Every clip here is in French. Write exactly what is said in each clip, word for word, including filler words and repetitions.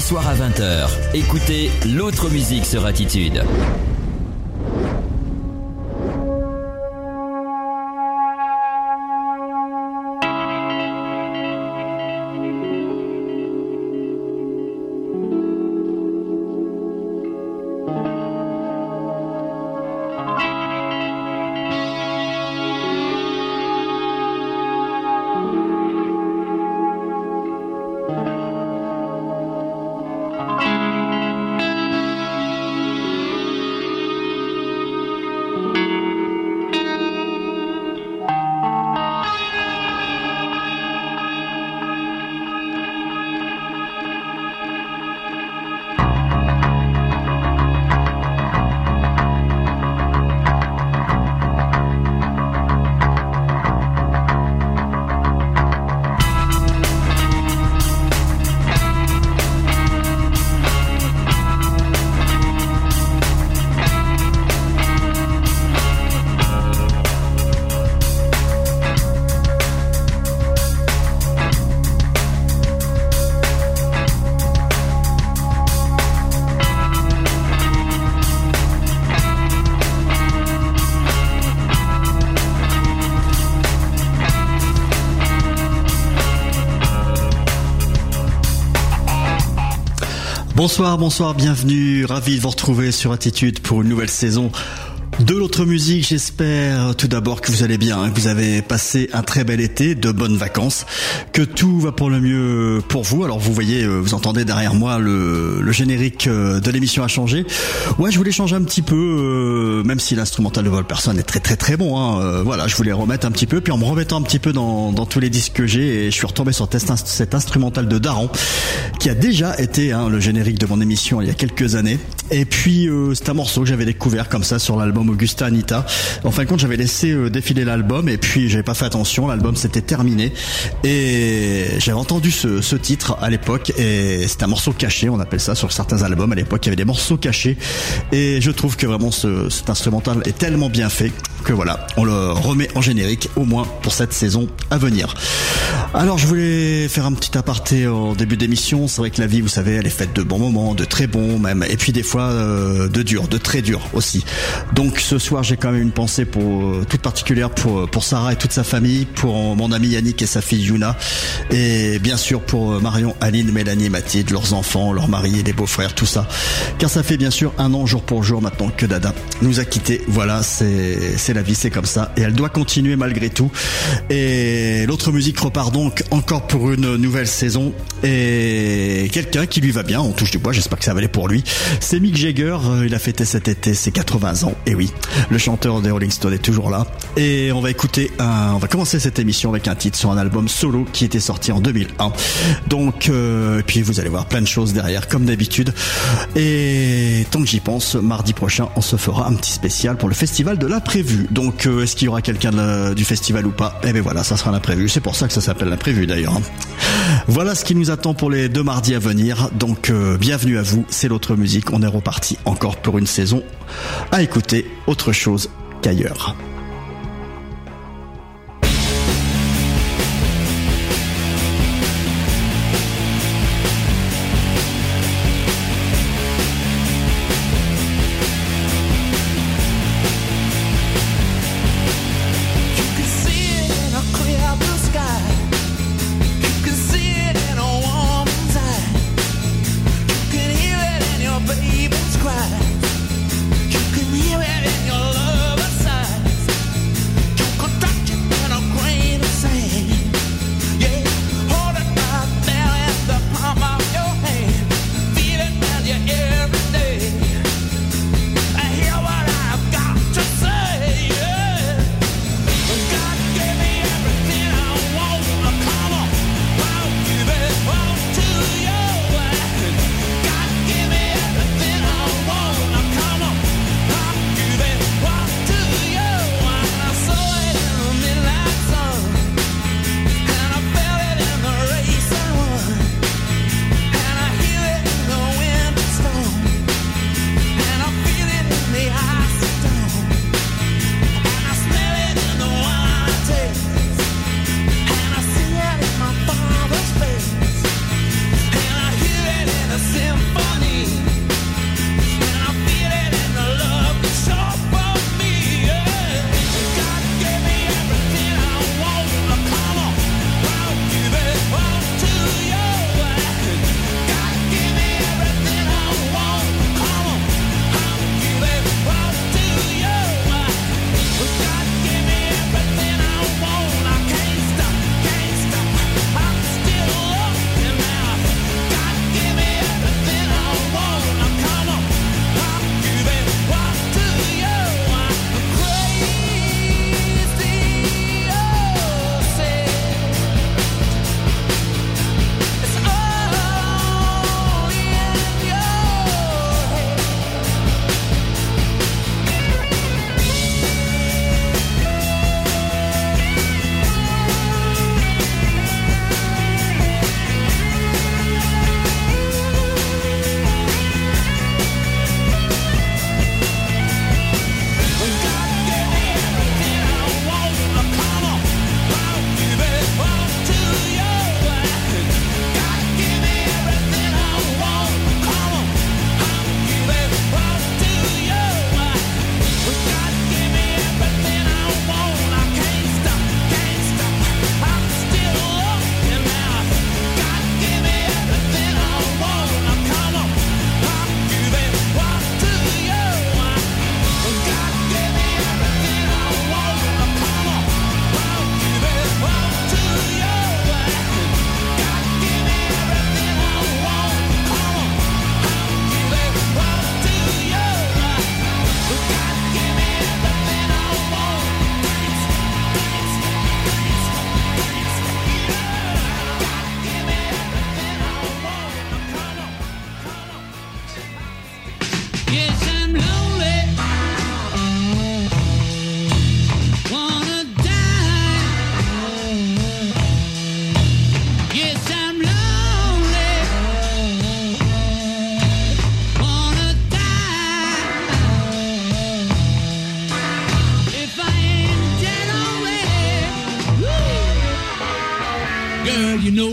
soirs à vingt heures, écoutez l'autre musique sur Attitude. Bonsoir, bonsoir, bienvenue, ravi de vous retrouver sur Attitude pour une nouvelle saison de l'autre musique. J'espère tout d'abord que vous allez bien, que vous avez passé un très bel été, de bonnes vacances, que tout va pour le mieux pour vous. Alors vous voyez, vous entendez derrière moi le, le générique de l'émission a changé. Ouais, je voulais changer un petit peu, euh, même si l'instrumental de Volperson est très très très bon. Hein, euh, voilà, je voulais remettre un petit peu, puis en me remettant un petit peu dans, dans tous les disques que j'ai, et je suis retombé sur cet instrumental de Daron, qui a déjà été hein, le générique de mon émission il y a quelques années. Et puis euh, c'est un morceau que j'avais découvert comme ça sur l'album Augusta Anita. En fin de compte, j'avais laissé euh, défiler l'album et puis j'avais pas fait attention, l'album s'était terminé et j'avais entendu ce, ce titre à l'époque et c'était un morceau caché, on appelle ça sur certains albums à l'époque, il y avait des morceaux cachés et je trouve que vraiment ce, cet instrumental est tellement bien fait que voilà, on le remet en générique au moins pour cette saison à venir. Alors je voulais faire un petit aparté au début d'émission. C'est vrai que la vie, vous savez, elle est faite de bons moments, de très bons même, et puis des fois euh, de durs, de très durs aussi. Donc ce soir j'ai quand même une pensée pour euh, toute particulière pour pour Sarah et toute sa famille, pour mon ami Yannick et sa fille Yuna, et bien sûr pour Marion, Aline, Mélanie et Mathilde, leurs enfants, leurs maris et les beaux-frères, tout ça. Car ça fait bien sûr un an jour pour jour maintenant que Dada nous a quittés. Voilà, c'est c'est la vie, c'est comme ça, et elle doit continuer malgré tout. Et l'autre musique repart donc encore pour une nouvelle saison, et quelqu'un qui lui va bien, on touche du bois, j'espère que ça va aller pour lui. C'est Mick Jagger, il a fêté cet été ses quatre-vingts ans, et oui, le chanteur des Rolling Stones est toujours là. Et on va écouter un, on va commencer cette émission avec un titre sur un album solo qui était sorti en deux mille un. Donc, euh, et puis vous allez voir plein de choses derrière comme d'habitude. Et tant que j'y pense, mardi prochain, on se fera un petit spécial pour le festival de l'imprévu. Donc, euh, est-ce qu'il y aura quelqu'un de, du festival ou pas? Eh ben voilà, ça sera l'imprévu. C'est pour ça que ça s'appelle l'imprévu d'ailleurs. Voilà ce qui nous attend pour les deux mardis à venir. Donc, euh, bienvenue à vous. C'est l'autre musique. On est reparti encore pour une saison à écouter autre chose qu'ailleurs. Baby's cry. You can hear it in your lover's eyes.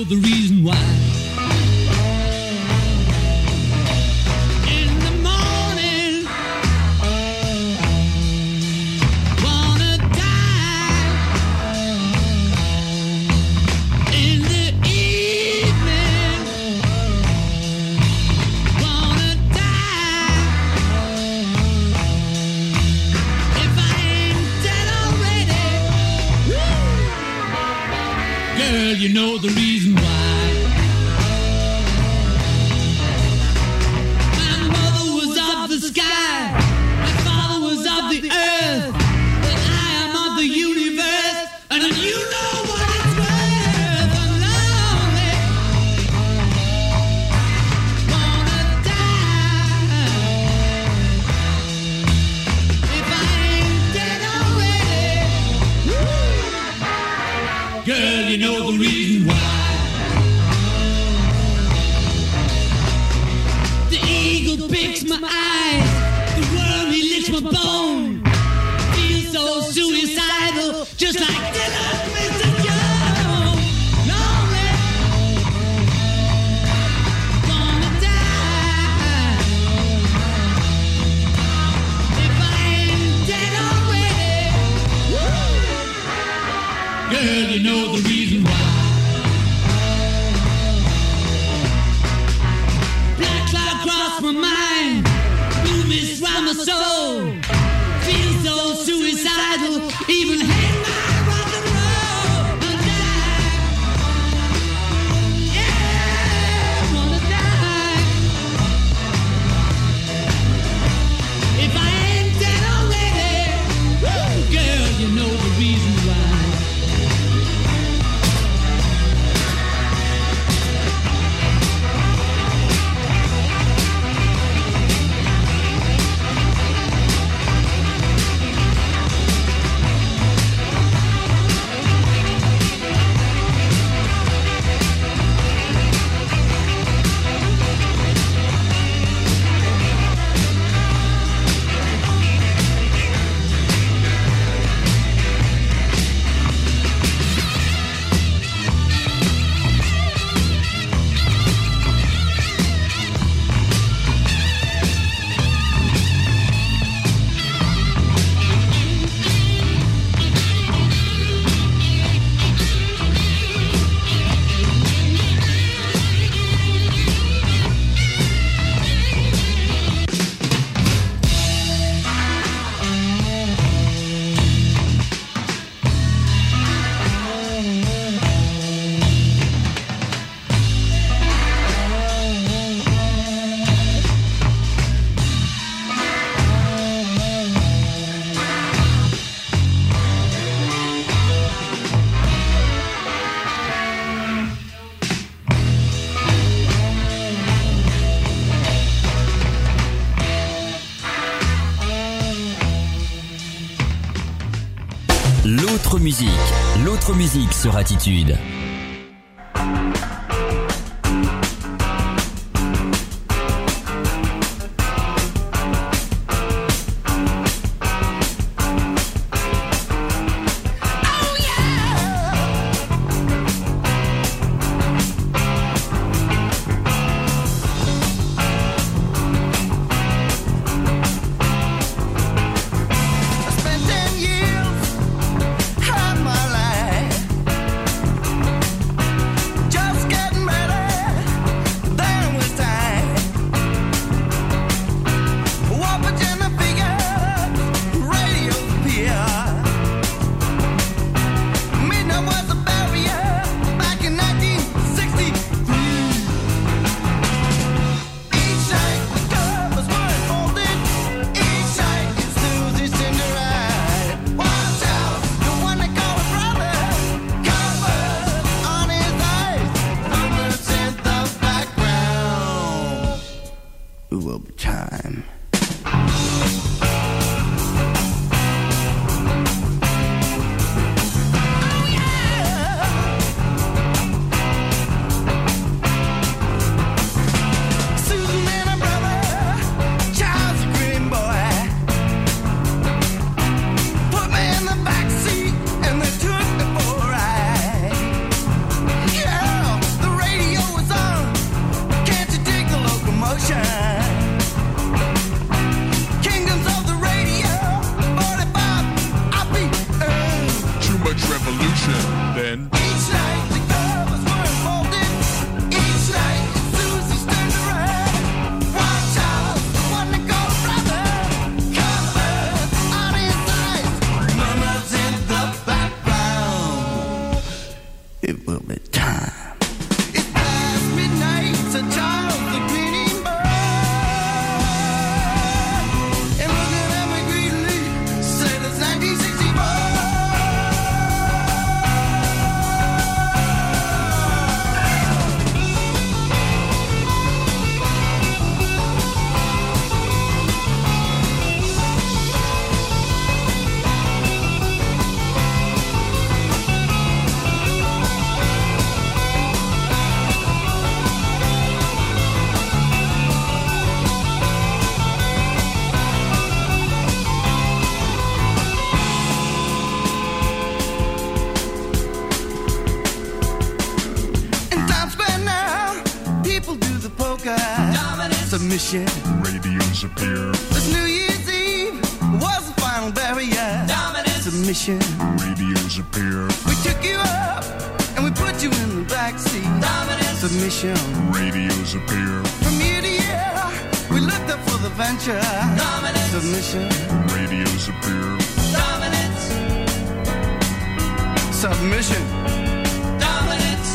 the reason why. In the morning, wanna die. In the evening, wanna die. If I ain't dead already, girl, you know the reason why. My mother was of the sky, my father was of the earth, and I am of the universe, and you know what it's worth. I'm lonely, wanna die. If I ain't dead already, girl, you know the reason why. The eagle picks my eyes, the worm he licks my bone. Feel so suicidal, just like Dylan, Mister Jones. Lonely, wanna die. If I ain't dead already, girl, you know the reason why. Black cloud cross my mind, blue mist round my soul. Feel so suicidal, even hang my rock and roll. Wanna die, yeah, wanna die. If I ain't dead already, girl, you know the reason why. L'autre musique, l'autre musique sur Attitude. The Submission. Radios appear. This New Year's Eve was the final barrier. Dominance. Submission. Radios appear. We took you up and we put you in the backseat. Dominance. Submission. Radios appear. From year to year, we looked up for the venture. Dominance. Submission. Radios appear. Dominance. Submission. Dominance.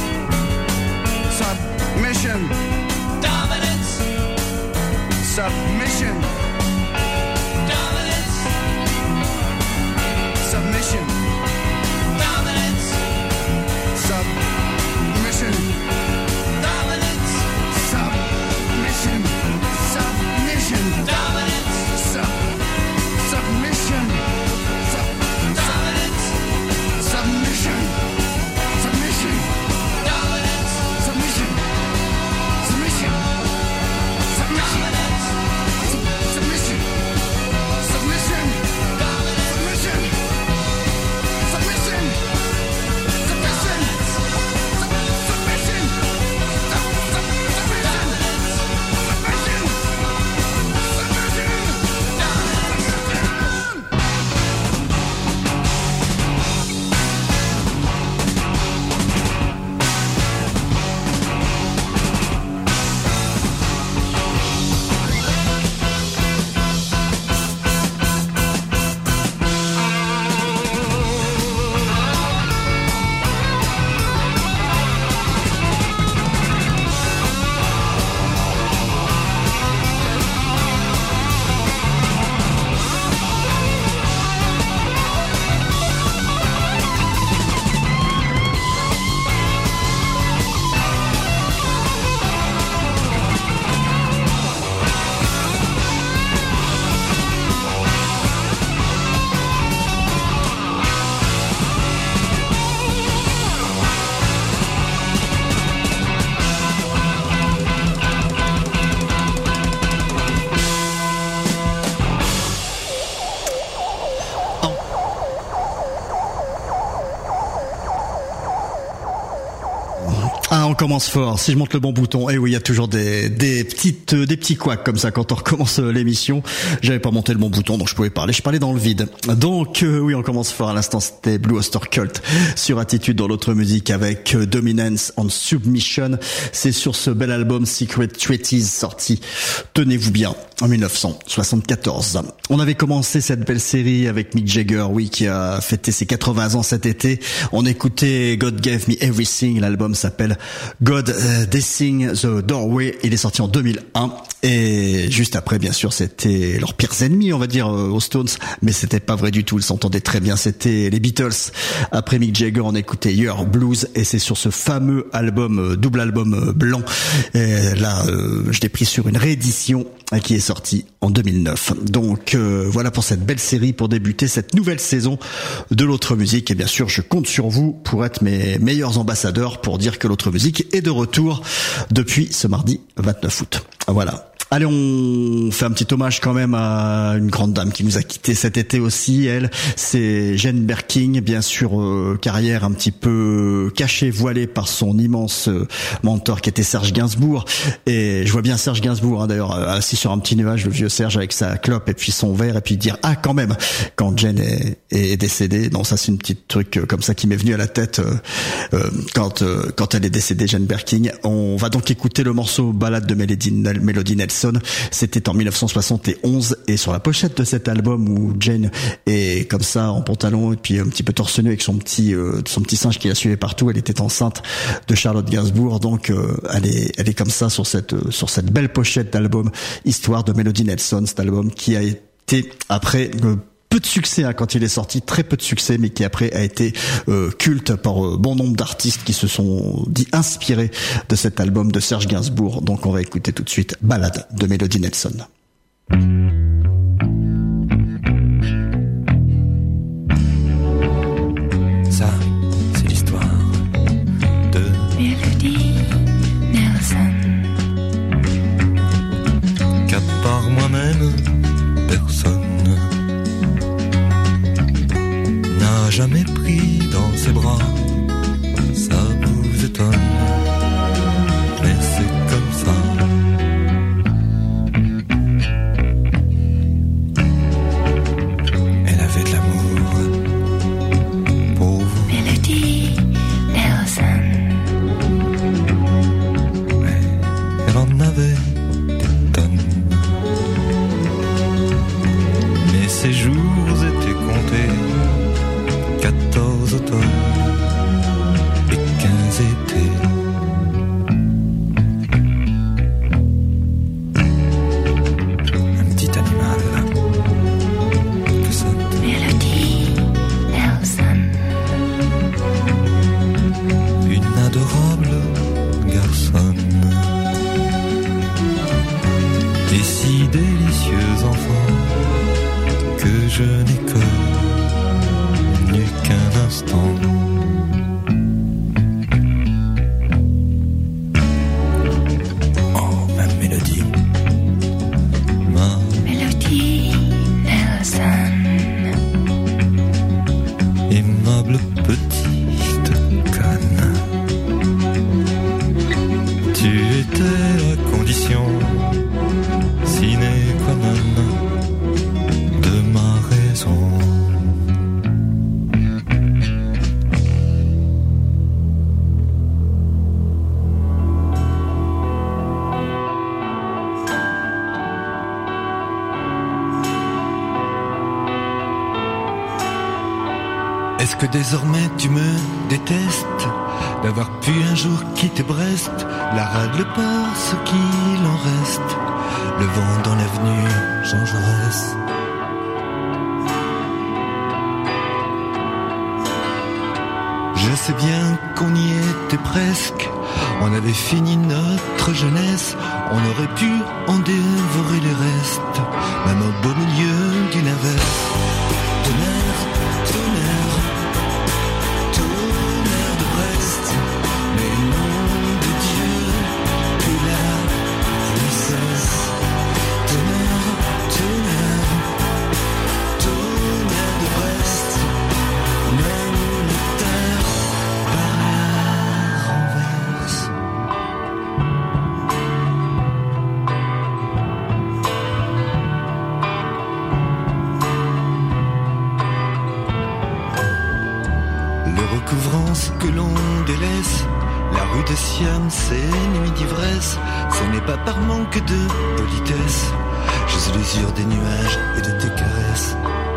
Submission. Dominance. Submission. Dominance. Submission. Dominance. Submission. Dominance. Submission. Submission. Dominance. Sub. Submission. Sub. Dominance. Submission. Submission. Dominance. Submission. Submission. Submission. Submission. Submission. Submission. Submission. Submission. Submission. Ah, on commence fort. Si je monte le bon bouton, eh oui, il y a toujours des des petites des petits couacs comme ça quand on recommence l'émission. J'avais pas monté le bon bouton, donc je pouvais parler. Je parlais dans le vide. Donc euh, oui, on commence fort. À l'instant, c'était Blue Oyster Cult sur Attitude dans l'autre musique avec euh, Dominance and Submission. C'est sur ce bel album Secret Treaties sorti, tenez-vous bien, en dix-neuf cent soixante-quatorze. On avait commencé cette belle série avec Mick Jagger, oui, qui a fêté ses quatre-vingts ans cet été. On écoutait God Gave Me Everything. L'album s'appelle God uh, Dissing the Doorway. Il est sorti en deux mille un. Et juste après, bien sûr, c'était leurs pires ennemis, on va dire, euh, aux Stones. Mais c'était pas vrai du tout. Ils s'entendaient très bien. C'était les Beatles. Après Mick Jagger, on écoutait Your Blues. Et c'est sur ce fameux album, euh, double album euh, blanc. Et là, euh, je l'ai pris sur une réédition qui est sortie en deux mille neuf. Donc euh, voilà pour cette belle série, pour débuter cette nouvelle saison de l'autre musique. Et bien sûr, je compte sur vous pour être mes meilleurs ambassadeurs pour dire que l'autre musique est de retour depuis ce mardi vingt-neuf août. Voilà. Allez, on fait un petit hommage quand même à une grande dame qui nous a quittés cet été aussi. Elle, c'est Jane Birkin, bien sûr, euh, carrière un petit peu cachée, voilée par son immense euh, mentor qui était Serge Gainsbourg. Et je vois bien Serge Gainsbourg, hein, d'ailleurs, assis sur un petit nuage, le vieux Serge avec sa clope et puis son verre, et puis dire ah quand même quand Jane est, est décédée. Non, ça c'est une petite truc comme ça qui m'est venu à la tête euh, euh, quand euh, quand elle est décédée, Jane Birkin. On va donc écouter le morceau Ballade de Melody, Melody Nelson. C'était en dix-neuf cent soixante et onze, et sur la pochette de cet album où Jane est comme ça en pantalon et puis un petit peu torse nu avec son petit euh, son petit singe qui la suivait partout. Elle était enceinte de Charlotte Gainsbourg, donc euh, elle est elle est comme ça sur cette euh, sur cette belle pochette d'album Histoire de Melody Nelson. Cet album qui a été après euh, peu de succès hein, quand il est sorti, très peu de succès, mais qui après a été euh, culte par euh, bon nombre d'artistes qui se sont dit inspirés de cet album de Serge Gainsbourg. Donc on va écouter tout de suite Ballade de Melody Nelson. Ça, c'est l'histoire de Melody Nelson. Qu'à part moi-même, personne n'a jamais pris dans ses bras. Ça vous étonne, mais c'est comme ça. délicieux enfant que je n'ai connu qu'un instant. Oh, ma mélodie, ma Mélodie Nelson. aimable petite conne. Tu étais la condition sine qua non de ma raison. Est-ce que désormais tu me détestes d'avoir pu un jour quitter Brest, la rade, le port, ce qu'il en reste, le vent dans l'avenue Jean Jaurès. Je sais bien qu'on y était presque, on avait fini notre jeunesse, on aurait pu en dévorer les restes, même au beau milieu d'une averse. Tonnerre, tonnerre, tonnerre de Brest, mais nom de Dieu, que la pluie cesse. Tonnerre, tonnerre, tonnerre de Brest, même la terre par la renverse. Le recouvrance que l'on délaisse, la rue de Siam, c'est nuit d'ivresse. Ce n'est pas par manque de politesse, je suis l'usure des nuages et de tes caresses.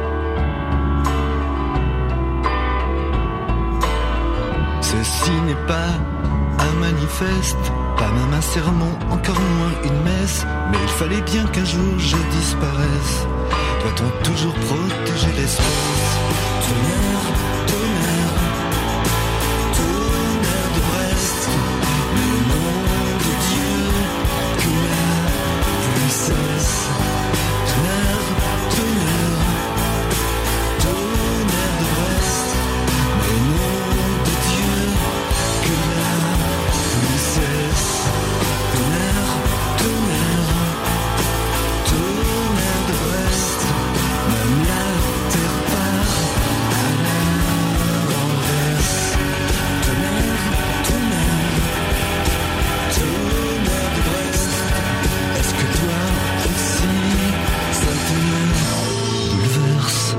Ceci n'est pas un manifeste, pas même un sermon, encore moins une messe, mais il fallait bien qu'un jour je disparaisse. Doit-on toujours protéger l'espèce? Tonnerre, tonnerre, tonnerre de Brest, le nom de Dieu, que la pluie cesse. Tonnerre, tonnerre, tonnerre de Brest, le nom de Dieu, que la pluie cesse. Tonnerre, tonnerre, tonnerre de Brest, même la terre part à la renverse. Tonnerre, tonnerre, tonnerre de Brest, est-ce que toi aussi ça te bouleverse?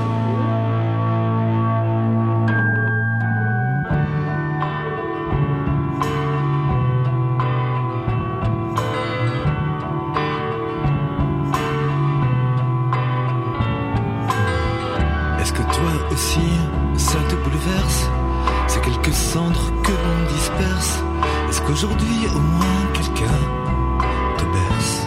Est-ce que toi aussi ça te bouleverse? C'est quelques cendres que l'on disperse. Est-ce qu'aujourd'hui au moins quelqu'un te berce?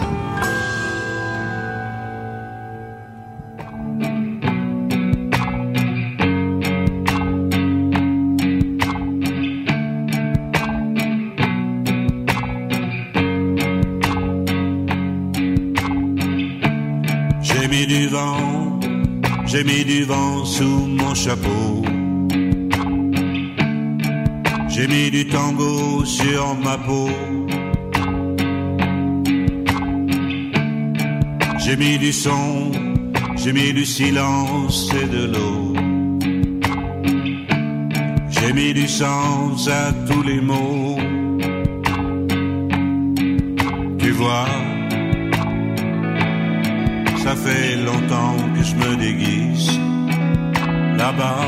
J'ai mis du vent, j'ai mis du vent sous mon chapeau. J'ai mis du tango sur ma peau. J'ai mis du son, j'ai mis du silence et de l'eau. J'ai mis du sens à tous les mots. Tu vois, ça fait longtemps que je me déguise. Là-bas,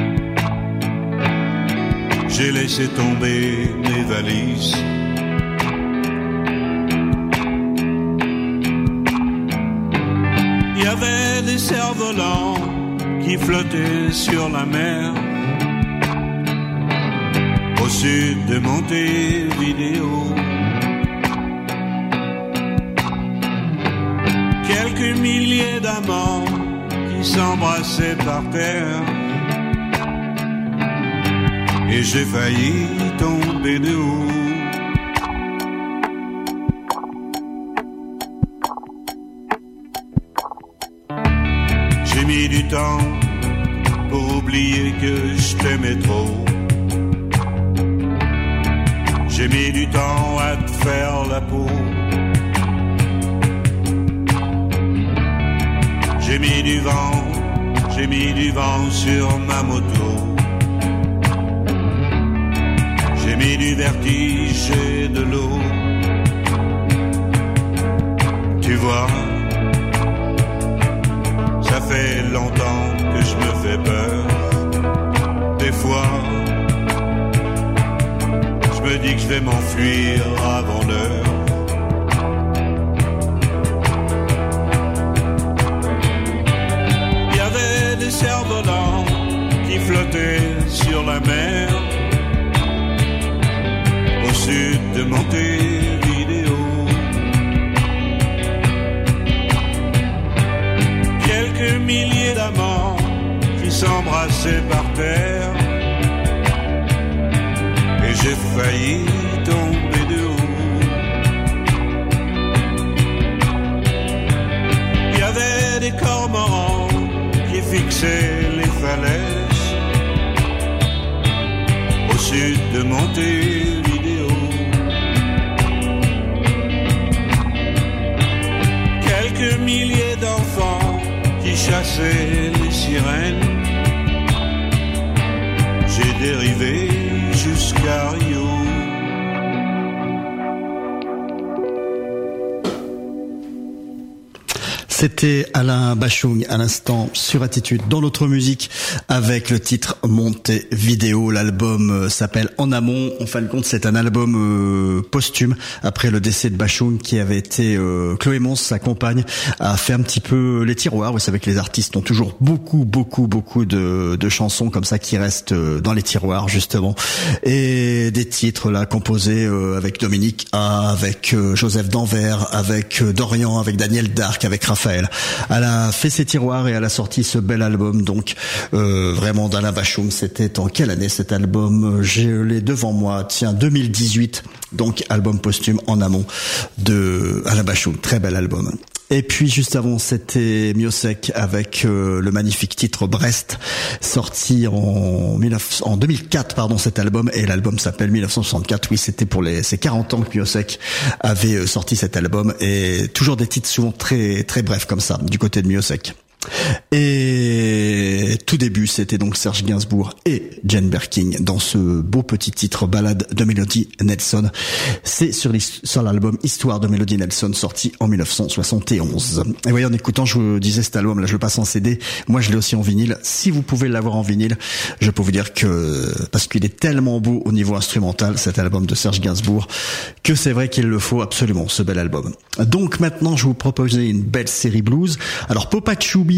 j'ai laissé tomber mes valises. Il y avait des cerfs-volants qui flottaient sur la mer. Au sud de Montevideo, quelques milliers d'amants qui s'embrassaient par terre. Et j'ai failli tomber de haut. J'ai mis du temps pour oublier que je t'aimais trop. J'ai mis du temps à te faire la peau. J'ai mis du vent, j'ai mis du vent sur ma moto. J'ai mis du vertige et de l'eau. Tu vois, ça fait longtemps que je me fais peur. Des fois, je me dis que je vais m'enfuir avant l'heure. Il y avait des cerfs-volants qui flottaient sur la mer au sud de Montevideo. Quelques milliers d'amants qui s'embrassaient par terre. Et j'ai failli tomber de haut. Il y avait des cormorans qui fixaient les falaises au sud de Montevideo. Quelques milliers d'enfants qui chassaient les sirènes. J'ai dérivé jusqu'à Rio. C'était Alain Bachung à l'instant sur Attitude dans l'autre musique avec le titre Montevideo. L'album s'appelle En Amont. En fin de compte, c'est un album euh, posthume après le décès de Bachung qui avait été euh, Chloé Mons, sa compagne, a fait un petit peu les tiroirs. Vous savez que les artistes ont toujours beaucoup, beaucoup, beaucoup de, de chansons comme ça qui restent dans les tiroirs justement, et des titres là composés euh, avec Dominique A, avec euh, Joseph Danvers, avec euh, Dorian, avec Daniel Darc, avec Raphaël. Elle a fait ses tiroirs et elle a sorti ce bel album, donc euh, vraiment d'Alain Bachung. C'était en quelle année cet album? Je l'ai devant moi, tiens, deux mille dix-huit, donc album posthume En Amont de Alain Bachung, très bel album. Et puis juste avant, c'était Miosek avec euh, le magnifique titre Brest, sorti en, en deux mille quatre, pardon, cet album, et l'album s'appelle mille neuf cent soixante-quatre. Oui, c'était pour les ces quarante ans que Miosek avait euh, sorti cet album, et toujours des titres souvent très très brefs comme ça du côté de Miosek. Et tout début, c'était donc Serge Gainsbourg et Jane Birkin dans ce beau petit titre Ballade de Melody Nelson. C'est sur, sur l'album Histoire de Melody Nelson, sorti en mille neuf cent soixante et onze. Et voyez, en écoutant, je vous disais cet album, là, je le passe en C D. Moi, je l'ai aussi en vinyle. Si vous pouvez l'avoir en vinyle, je peux vous dire que, parce qu'il est tellement beau au niveau instrumental, cet album de Serge Gainsbourg, que c'est vrai qu'il le faut absolument, ce bel album. Donc maintenant, je vous propose une belle série blues. Alors, Popa Chubby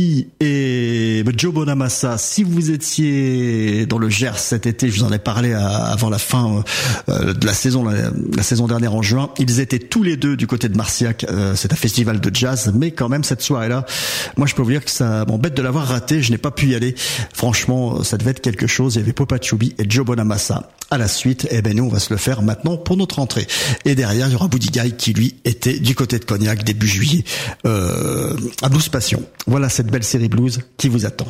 et Joe Bonamassa, si vous étiez dans le Gers cet été, je vous en ai parlé à, avant la fin euh, de la saison, la, la saison dernière en juin, ils étaient tous les deux du côté de Marciac. Euh, c'est un festival de jazz, mais quand même cette soirée-là, moi je peux vous dire que ça m'embête de l'avoir raté, je n'ai pas pu y aller. Franchement, ça devait être quelque chose. Il y avait Popa Chubby et Joe Bonamassa. À la suite, eh ben nous on va se le faire maintenant pour notre entrée. Et derrière, il y aura Buddy Guy qui lui était du côté de Cognac début juillet euh, à Blues Passion. Voilà cette belle série blues qui vous attend.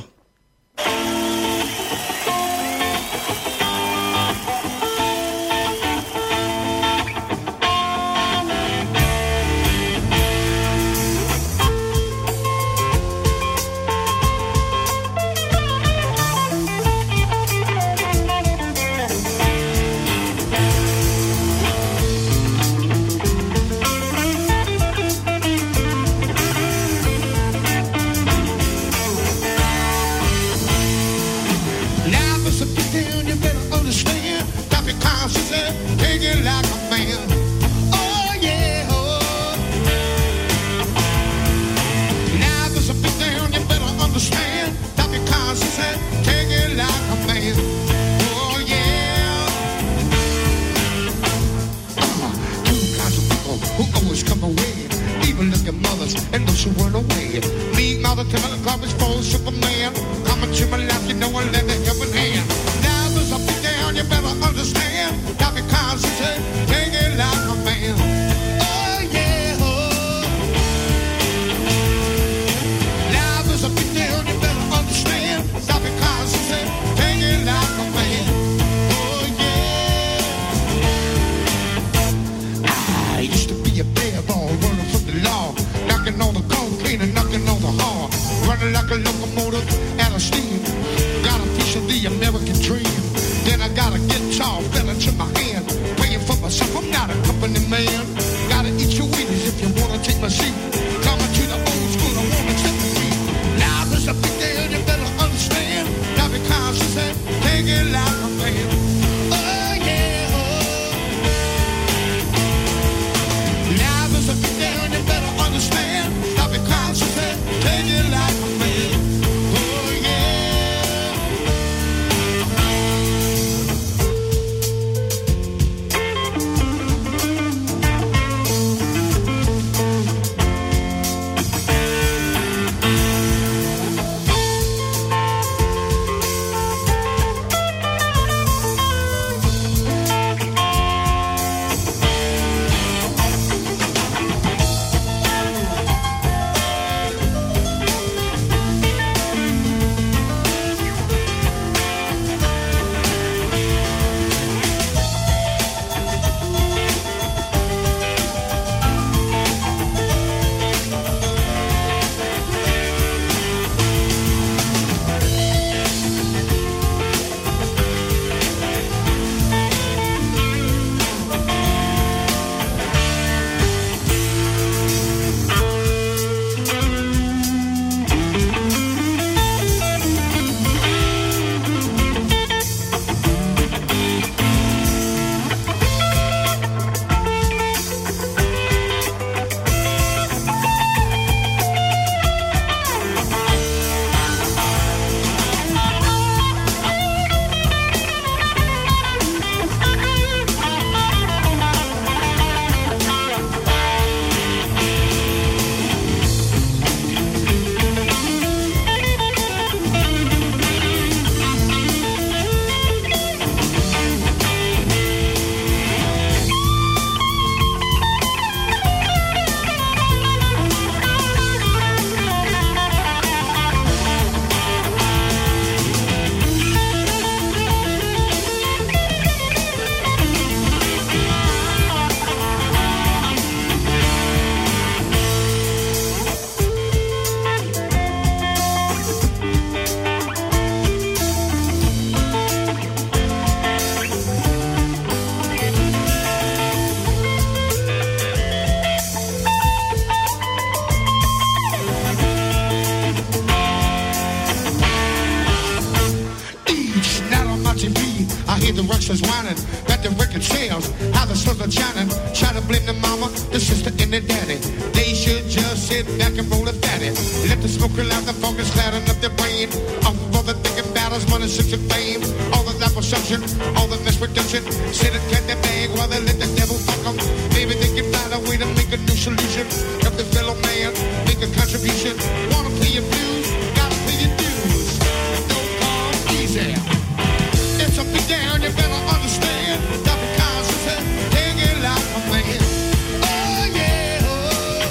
Down, you running like a locomotive at a steam. Got a piece of the American dream. Then I got a guitar fell into my hand. Paying for myself, I'm not a company man. Gotta eat your Wheaties if you wanna take my seat. Coming to the old school, I wanna take the beat. Now there's a big deal, you better understand. Now because she said, take it like a man. Oh yeah, oh. Now there's a big deal, you better understand. Now because she said, take it like a man. Oh yeah. Is whining, that the record sales, how the sun is shining. Try to blame the mama, the sister, and the daddy. They should just sit back and roll a fatty. Let the smoke allow the focus clouding up their brain. All for the thinking battles, money, sex, and fame. All the life perception, all the misproduction. Sit and get the bag while they let the devil fuck them. Maybe they can find a way to make a new solution. Help the fellow man, make a contribution. Wanna pay your dues, gotta pay your dues. Don't come easy. It's up and down, you better understand. That because I said, take it like a man. Oh yeah, oh.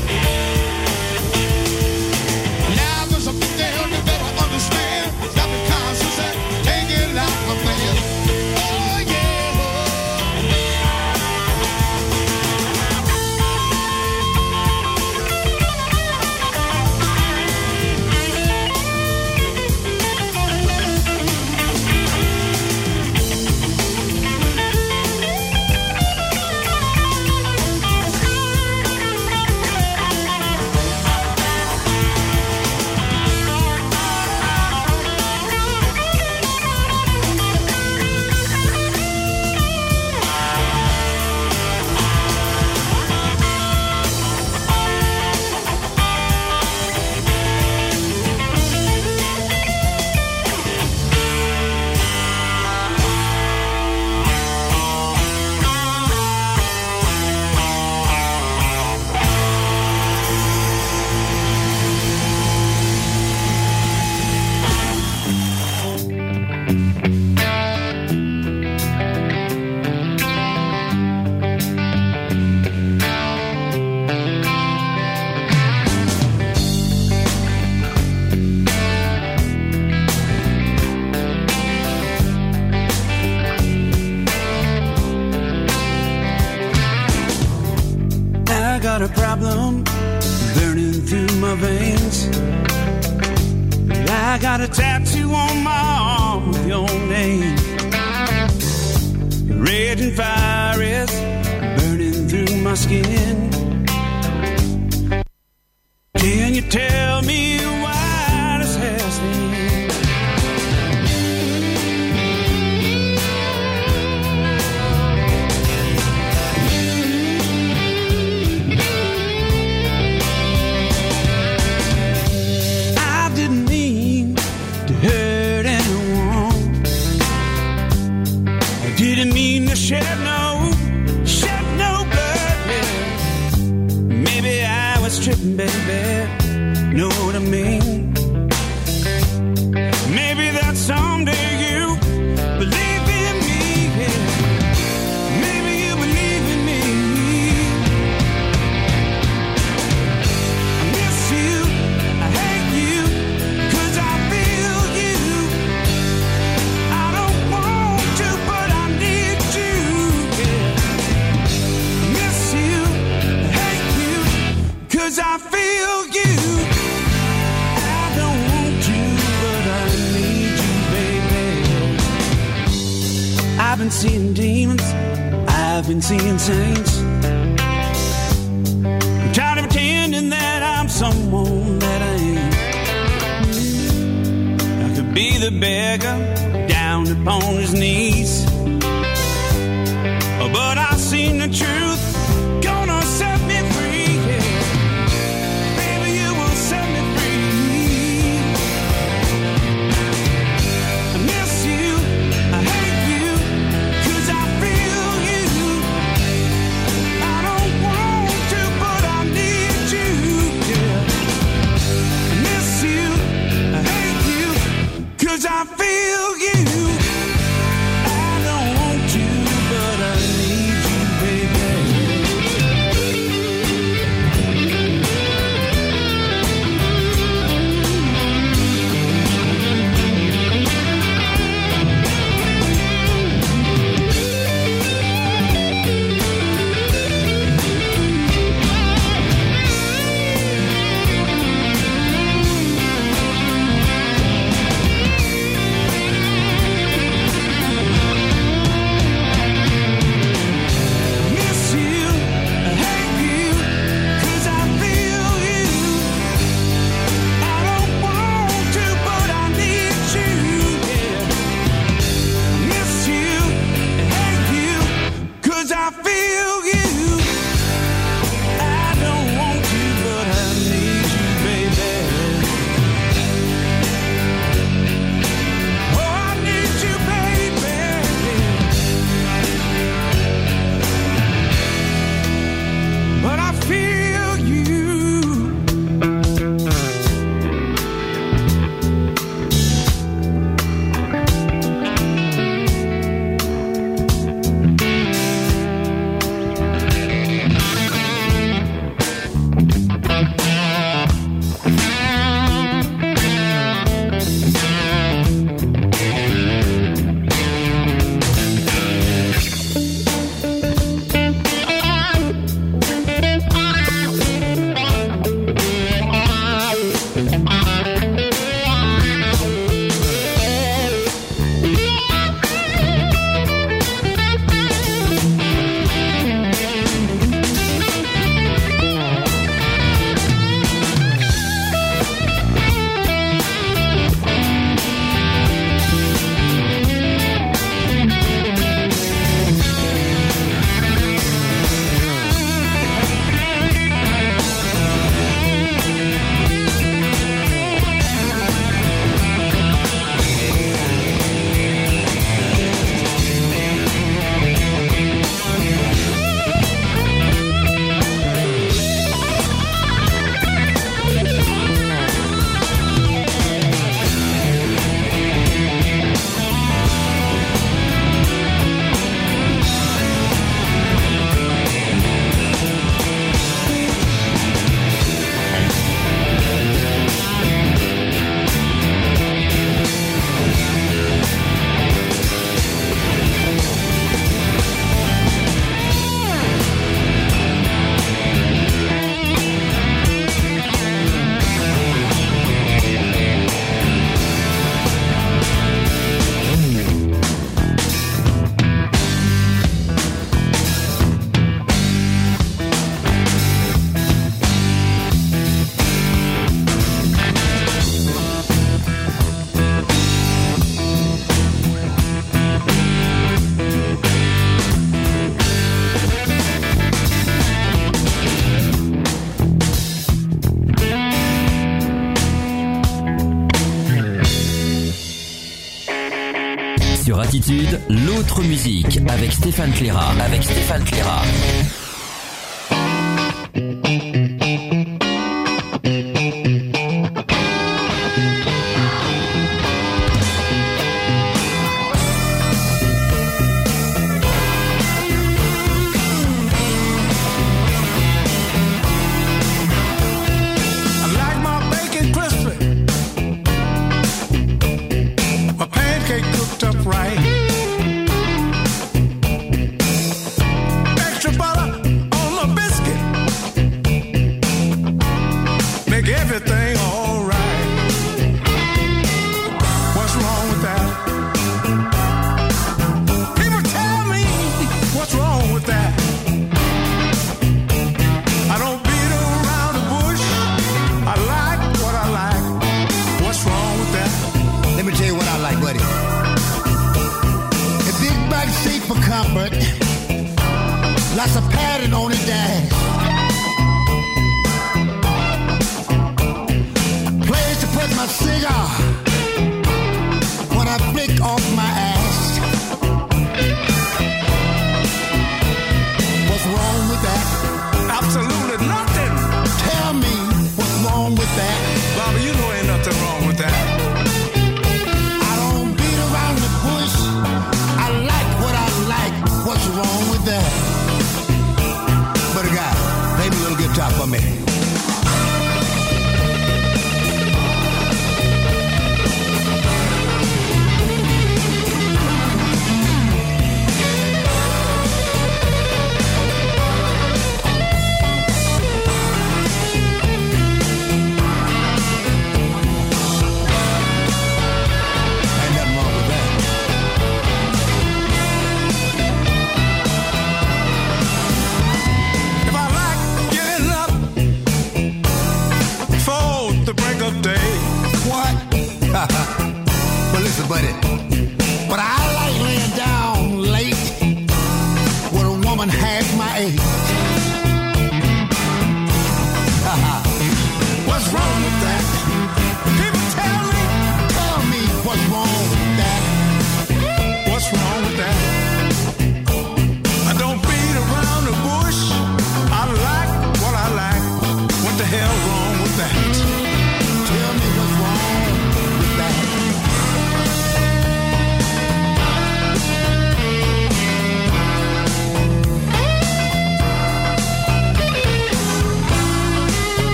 Now there's up and down, you better understand. That because I said, take it like a man. Oh yeah, oh. got a problem burning through my veins. I got a tattoo on my arm with your name. Raging fire is burning through my skin. Can you tell me why this has been? I didn't mean to hurt anyone. I didn't mean to shed no, shed no blood. Yeah. Maybe I was tripping, baby. Know what I mean? Maybe that someday you believe in me. Yeah. Maybe you believe in me. I miss you, I hate you, 'cause I feel you. I don't want to, but I need you. Yeah. I miss you, I hate you, 'cause I feel you. I don't want to, but I need you, baby. I've been seeing demons, I've been seeing saints. I'm tired of pretending that I'm someone that I ain't. I could be the beggar down upon his knees, but I've seen the truth, gonna set me free. Yeah. Baby, you will set me free. I miss you, I hate you, 'cause I feel you. I don't want to, but I need you. Yeah. I miss you, I hate you, 'cause I feel you. I don't want to, but I need you, baby. Sur Attitude, l'autre musique avec Stéphane Cléra. Avec Stéphane Cléra.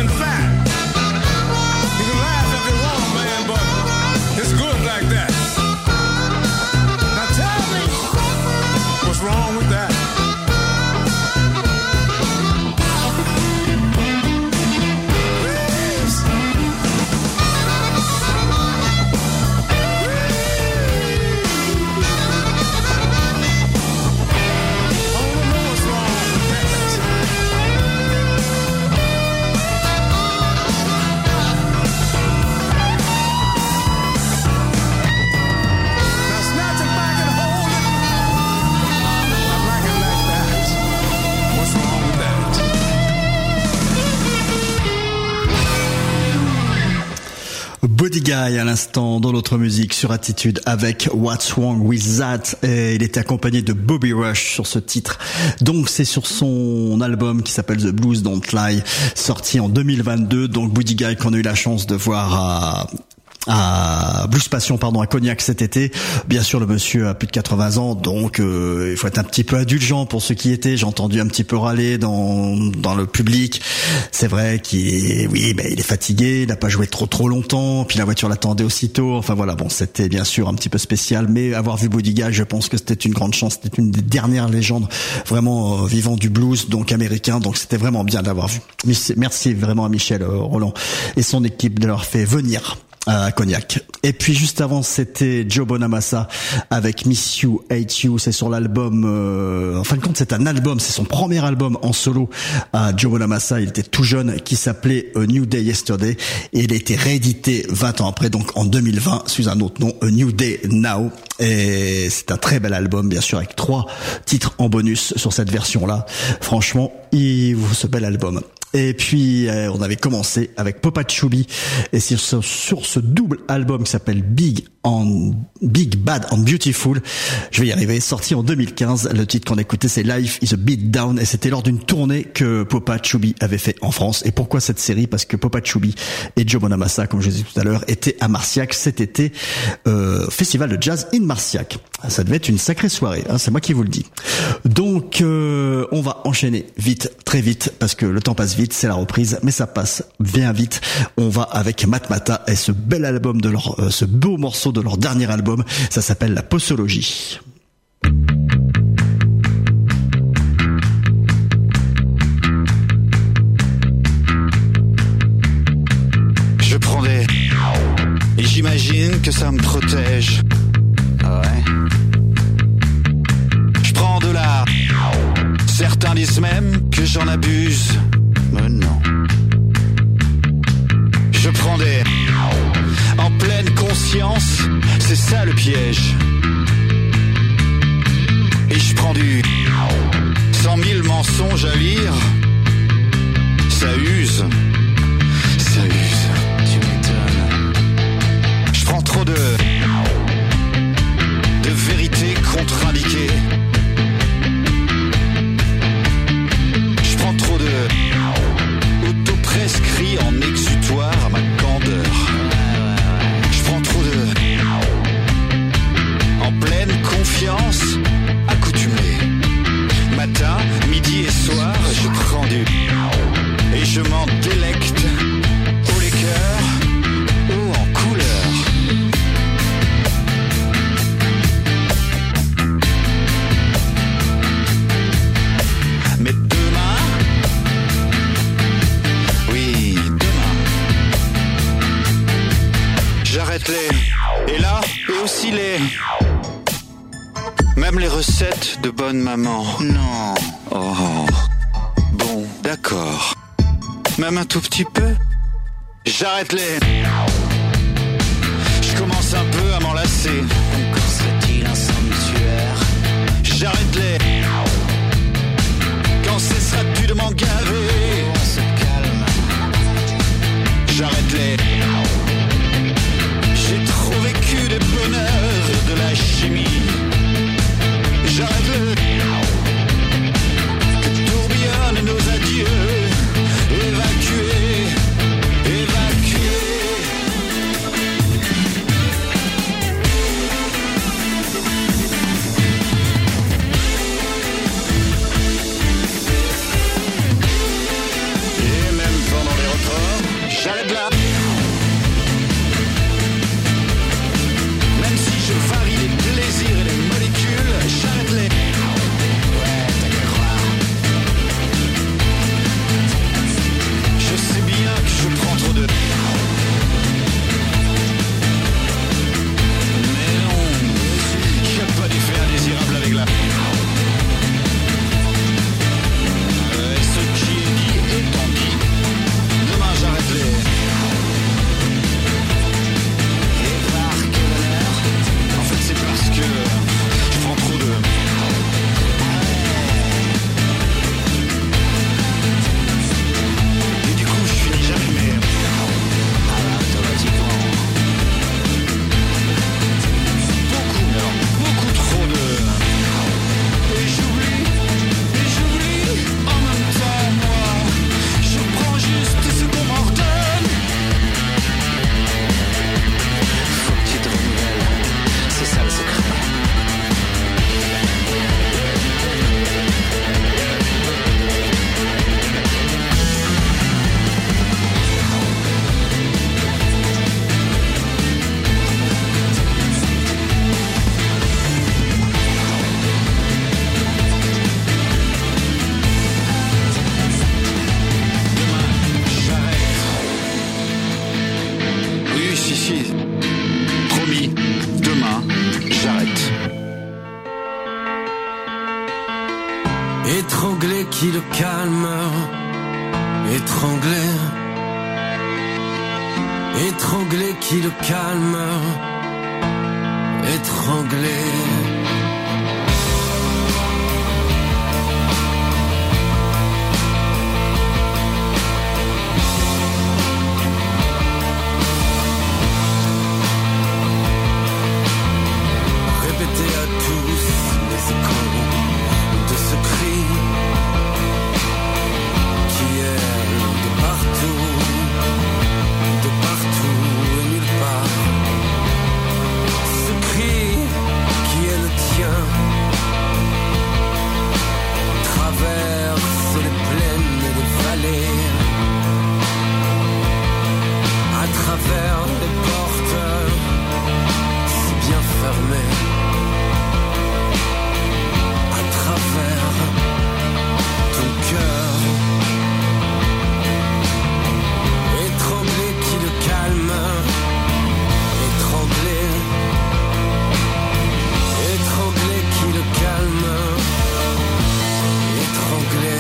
Fat. You can laugh if you want, man, but it's good like that. Guy à l'instant dans l'autre musique sur Attitude avec What's Wrong With That, et il était accompagné de Bobby Rush sur ce titre. Donc c'est sur son album qui s'appelle The Blues Don't Lie, sorti en deux mille vingt-deux. Donc Buddy Guy qu'on a eu la chance de voir à à Blues Passion pardon à Cognac cet été. Bien sûr, le monsieur a plus de quatre-vingts ans, donc euh, il faut être un petit peu indulgent pour ceux qui étaient. J'ai entendu un petit peu râler dans dans le public. C'est vrai qu'il est, oui, ben il est fatigué, il n'a pas joué trop trop longtemps, puis la voiture l'attendait aussitôt. Enfin voilà, bon, c'était bien sûr un petit peu spécial, mais avoir vu Buddy Guy, je pense que c'était une grande chance. C'était une des dernières légendes vraiment euh, vivant du blues, donc américain. Donc c'était vraiment bien de l'avoir vu. Merci vraiment à Michel euh, Roland et son équipe de leur fait venir à Cognac. Et puis juste avant, c'était Joe Bonamassa avec Miss You, Hate You. C'est sur l'album, euh, en fin de compte c'est un album, c'est son premier album en solo à Joe Bonamassa. Il était tout jeune, qui s'appelait A New Day Yesterday, et il a été réédité vingt ans après, donc en deux mille vingt, sous un autre nom, A New Day Now. Et c'est un très bel album, bien sûr, avec trois titres en bonus sur cette version-là. Franchement, il vous ce bel album. Et puis euh, on avait commencé avec Popa Chubby, et c'est sur, sur ce double album qui s'appelle Big and Big Bad and Beautiful, je vais y arriver, sorti en deux mille quinze. Le titre qu'on écoutait c'est Life is a Beat Down, et c'était lors d'une tournée que Popa Chubby avait fait en France. Et pourquoi cette série? Parce que Popa Chubby et Joe Bonamassa, comme je disais tout à l'heure, étaient à Marciac cet été, euh, festival de jazz in Marciac. Ça devait être une sacrée soirée, hein, c'est moi qui vous le dis. Donc euh, on va enchaîner vite, très vite, parce que le temps passe vite, c'est la reprise, mais ça passe bien vite. On va avec Matmata et ce bel album de leur, euh, ce beau morceau de leur dernier album, ça s'appelle La Posologie. Je prends des... et j'imagine que ça me protège. Ouais. Je prends de l'art. Certains disent même que j'en abuse. Mais non. Je prends des... en pleine conscience, c'est ça le piège. Et je prends du... cent mille mensonges à lire. Ça use. Ça use. Tu m'étonnes. Je prends trop de... de vérité contre-indiquée. Je prends trop de... auto-prescrit en exutoire à ma candeur. Je prends trop de... en pleine confiance, accoutumé. Matin, midi et soir, je prends du... et je m'en délecte. Haut les cœurs, haut en couleur. Mais demain, oui, demain, j'arrête les... et là, et aussi les... même les recettes de bonne maman. Non. Oh. Bon, d'accord. Même un tout petit peu. J'arrête les... je commence un peu à m'en lasser. Encore serait-il un sanctuaire. J'arrête les... quand cessera-tu de m'en gaver? On se calme. J'arrête les... j'ai trop vécu des bonheurs de la chimie. J'arrête le... que tourbillonnent nos adieux. Évacuer, évacuer. étranglé qui le calme, étranglé, étranglé qui le calme, étranglé. Répétez à tous les échos de ce cri qui est de partout, de partout et nulle part. Ce cri qui est le tien traverse les plaines et les vallées, à travers les portes si bien fermées, à travers ton cœur, étranglé qui le calme, étranglé, étranglé qui le calme, étranglé.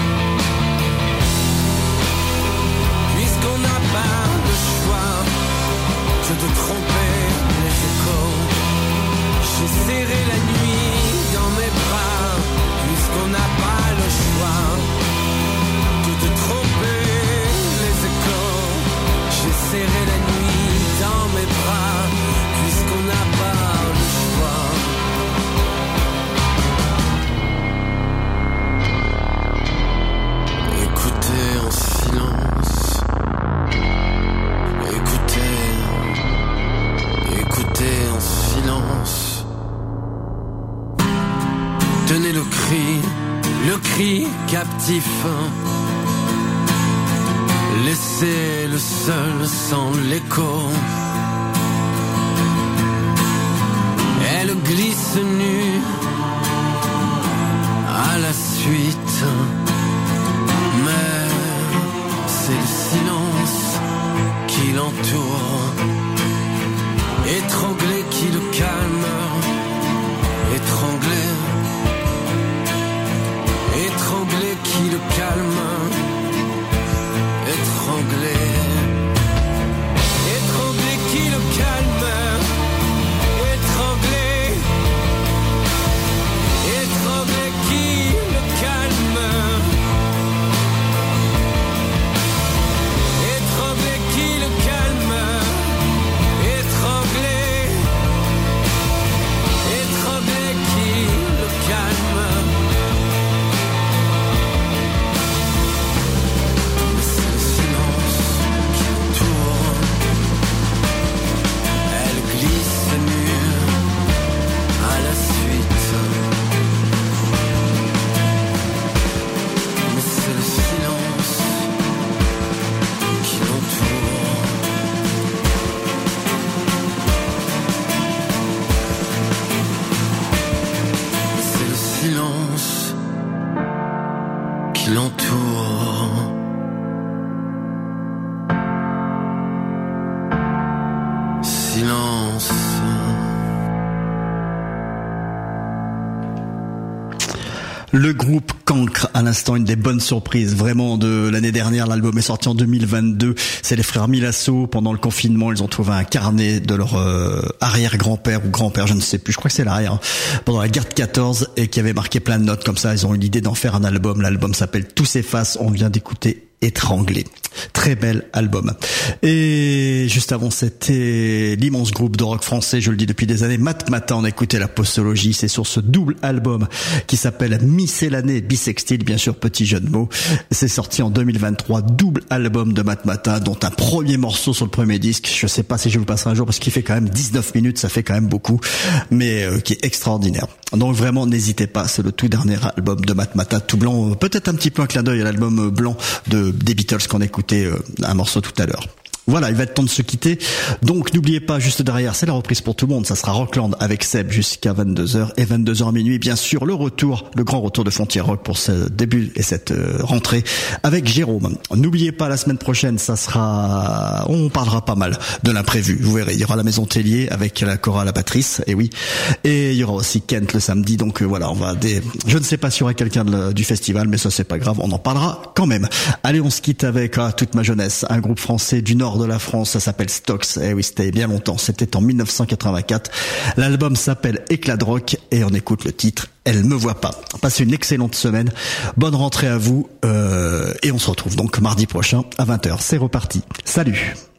Puisqu'on n'a pas le choix que de tromper les échos, j'ai serré la nuit dans mes bras. Puisqu'on n'a pas le choix que de tromper les échos, j'ai serré la nuit dans mes bras. Puisqu'on n'a pas le choix. Écoutez en silence, écoutez, écoutez en silence. Tenez le cri, le cri captif. Laissez le seul sans l'écho. Elle glisse nue à la suite. Mais c'est le silence qui l'entoure, étranglé qui le calme, étranglé, étranglé qui le calme, étranglé, étranglé qui le calme, étranglé, étranglé qui le calme, étranglé qui le calme, étranglé, étranglé qui le calme. Mais c'est le silence qui entoure. Elle glisse nue à la suite. Mais c'est le silence qui l'entoure. Mais c'est le silence qui l'entoure. Silence. Le groupe Cancre, à l'instant, une des bonnes surprises vraiment de l'année dernière. L'album est sorti en deux mille vingt-deux. C'est les frères Milasso. Pendant le confinement, ils ont trouvé un carnet de leur euh, arrière-grand-père ou grand-père, je ne sais plus. Je crois que c'est l'arrière. Hein, pendant la guerre de quatorze et qui avait marqué plein de notes comme ça. Ils ont eu l'idée d'en faire un album. L'album s'appelle Tout s'efface. On vient d'écouter Étranglé. Très bel album. Et juste avant, c'était l'immense groupe de rock français, je le dis depuis des années, Matmatah. On a écouté la postologie. C'est sur ce double album qui s'appelle Miscellanée Bisextile, bien sûr, petit jeu de mots. C'est sorti en deux mille vingt-trois, double album de Matmatah, dont un premier morceau sur le premier disque. Je sais pas si je vous le passerai un jour parce qu'il fait quand même dix-neuf minutes, ça fait quand même beaucoup, mais euh, qui est extraordinaire. Donc vraiment, n'hésitez pas, c'est le tout dernier album de Matmatah, tout blanc, peut-être un petit peu un clin d'œil à l'album blanc de des Beatles qu'on a écouté euh, un morceau tout à l'heure. Voilà, il va être temps de se quitter. Donc n'oubliez pas, juste derrière, c'est la reprise pour tout le monde. Ça sera Rockland avec Seb jusqu'à vingt-deux heures et vingt-deux heures à minuit. Bien sûr, le retour, le grand retour de Frontier Rock pour ce début et cette euh, rentrée avec Jérôme. N'oubliez pas, la semaine prochaine, ça sera, on parlera pas mal de l'imprévu. Vous verrez, il y aura la Maison Tellier avec la chorale à Patrice, et oui. Et il y aura aussi Kent le samedi. Donc euh, voilà, on va des, je ne sais pas s'il y aura quelqu'un de, du festival, mais ça c'est pas grave, on en parlera quand même. Allez, on se quitte avec ah, toute ma jeunesse, un groupe français du nord de la France, ça s'appelle Stox. Eh oui, c'était bien longtemps, c'était en mille neuf cent quatre-vingt-quatre. L'album s'appelle Éclat de rock et on écoute le titre Elle me voit pas. Passez une excellente semaine, bonne rentrée à vous euh, et on se retrouve donc mardi prochain à vingt heures. C'est reparti. Salut.